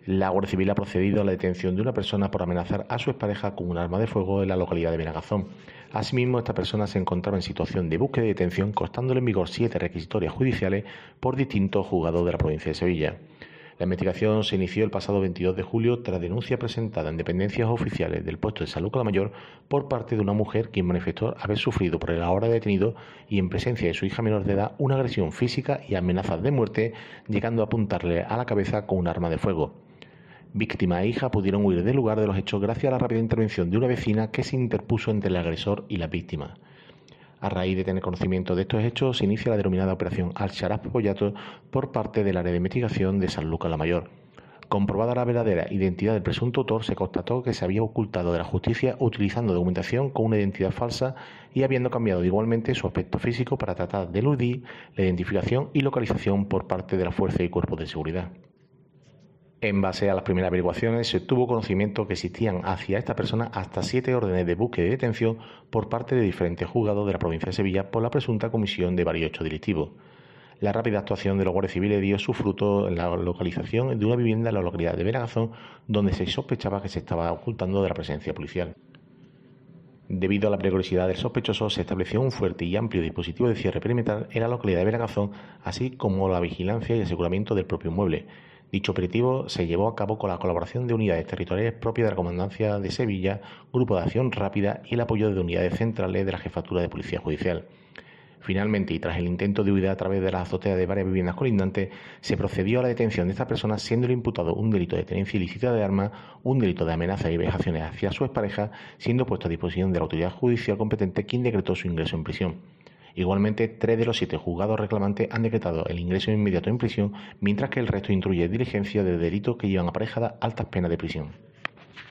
La Guardia Civil ha procedido a la detención de una persona por amenazar a su expareja con un arma de fuego en la localidad de Benagazón. Asimismo, esta persona se encontraba en situación de búsqueda y detención, constándole en vigor 7 requisitorias judiciales por distintos juzgados de la provincia de Sevilla. La investigación se inició el pasado 22 de julio tras denuncia presentada en dependencias oficiales del puesto de salud Calamayor por parte de una mujer quien manifestó haber sufrido por el ahora detenido y en presencia de su hija menor de edad una agresión física y amenazas de muerte, llegando a apuntarle a la cabeza con un arma de fuego. Víctima e hija pudieron huir del lugar de los hechos gracias a la rápida intervención de una vecina que se interpuso entre el agresor y la víctima. A raíz de tener conocimiento de estos hechos, se inicia la denominada Operación Al-Sharaf Pollato por parte del área de investigación de Sanlúcar la Mayor. Comprobada la verdadera identidad del presunto autor, se constató que se había ocultado de la justicia utilizando documentación con una identidad falsa y habiendo cambiado igualmente su aspecto físico para tratar de eludir la identificación y localización por parte de las fuerzas y cuerpos de seguridad. En base a las primeras averiguaciones, se tuvo conocimiento que existían hacia esta persona hasta 7 órdenes de búsqueda y detención por parte de diferentes juzgados de la provincia de Sevilla por la presunta comisión de varios hechos delictivos. La rápida actuación de los guardias civiles dio su fruto en la localización de una vivienda en la localidad de Benagazón, donde se sospechaba que se estaba ocultando de la presencia policial. Debido a la peligrosidad del sospechoso, se estableció un fuerte y amplio dispositivo de cierre perimetral en la localidad de Benagazón, así como la vigilancia y aseguramiento del propio inmueble. Dicho operativo se llevó a cabo con la colaboración de unidades territoriales propias de la Comandancia de Sevilla, Grupo de Acción Rápida y el apoyo de unidades centrales de la Jefatura de Policía Judicial. Finalmente, y tras el intento de huida a través de las azoteas de varias viviendas colindantes, se procedió a la detención de esta persona, siendo el imputado un delito de tenencia ilícita de armas, un delito de amenaza y vejaciones hacia su expareja, siendo puesto a disposición de la autoridad judicial competente, quien decretó su ingreso en prisión. Igualmente, 3 de los 7 juzgados reclamantes han decretado el ingreso inmediato en prisión, mientras que el resto instruye diligencia de delitos que llevan aparejadas altas penas de prisión.